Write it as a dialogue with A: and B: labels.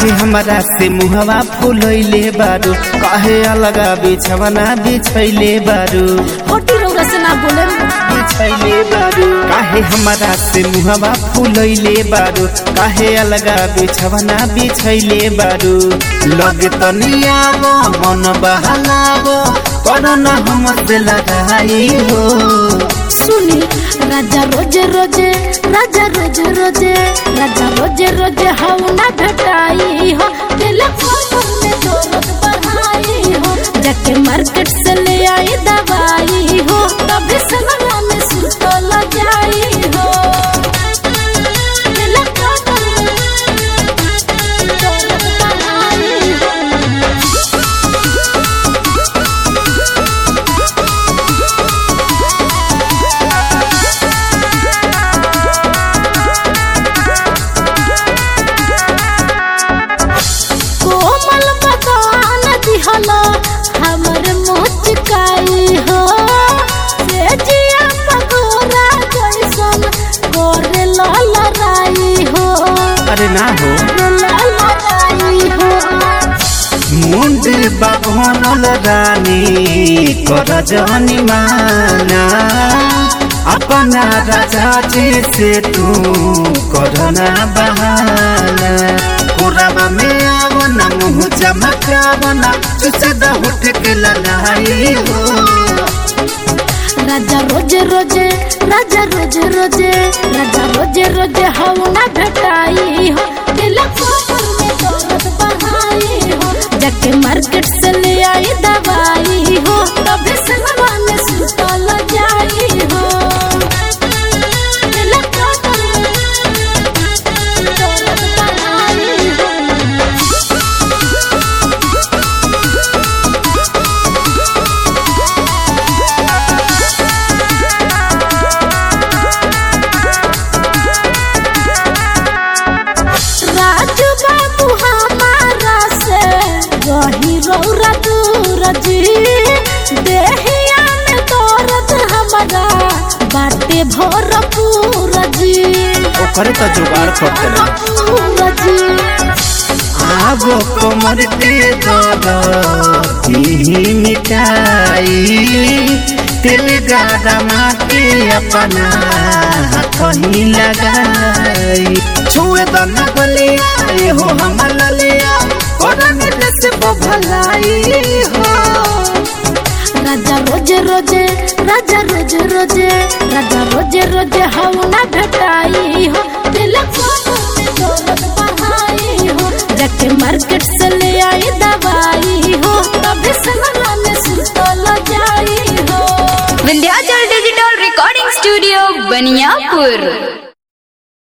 A: काहे हमरा से मुहवा फुलैले बारू, काहे अलगा बिछवना बिछैले बारू,
B: होटी रौरा से ना बोले
A: बिछैले बारू। काहे हमरा से मुहवा फुलैले बारू, काहे अलगा बिछवना बिछैले बारू। लगे तनियावो मन बहलावो, करना हमसे लगाई हो।
B: सुनी राजा रोजे रोजे, राजा रोजे रोजे, राजा रोजे रोजे हाउ ना भेटाई हो। टेलीफोन में दौलत बढ़ाई हो, जाके मार्केट से ले आई दवाई हो, तभी सलवा में सुतल जाई हो। टेलीफोन में दौलत बढ़ाई हो। कोमल बदान दिहला हमर मुचकाई हो, से जिया पगोरा जैसन गोरे ललराई हो।
A: अरे ना हो
B: ललराई हो।
A: मुंड बाभनल रानी कर जनी माना, अपना राजा जी से तू करना बहाना। कोराबा में आवना मुँह चमकावना, चुसदा उठ के ललाई हो।
B: राजा रोजे रोजे, राजा रोजे रोजे, राजा रोजे रोजे हाउ ना भेटाई हो। टेलीफोन में दौलत बढ़ाई हो, जाके मार्केट से ले आई दवाई हो, तभी सलवा में सुतल जाई हो। टेलीफोन में दौलत बढ़ाई हो। राजू बाबू हमारा से रही रौरा दूर जी, देहिया में दर्द हमारा बाटे भरपूर जी।
A: ओकरे तो जुगाड़ करते ना।
B: भरपूर जी।
A: आगो कमर के दर्द ही मिटाई, तेल गाड़ा के अपना कहीं लगाई। छुए दना गले आए हो हमर ललिया, कोरने से भलाई हो।
B: राजा रोजे रोजे, राजा रोजे रोजे, राजा रोजे रोजे हाउ ना भेटाई हो। टेलीफोन में दौलत बढ़ाई हो, जाके मार्केट से ले आई दवाई हो, तभी सलवा में सुतल जाई हो।
C: Vindhyachal digital recording studio Baniyapur.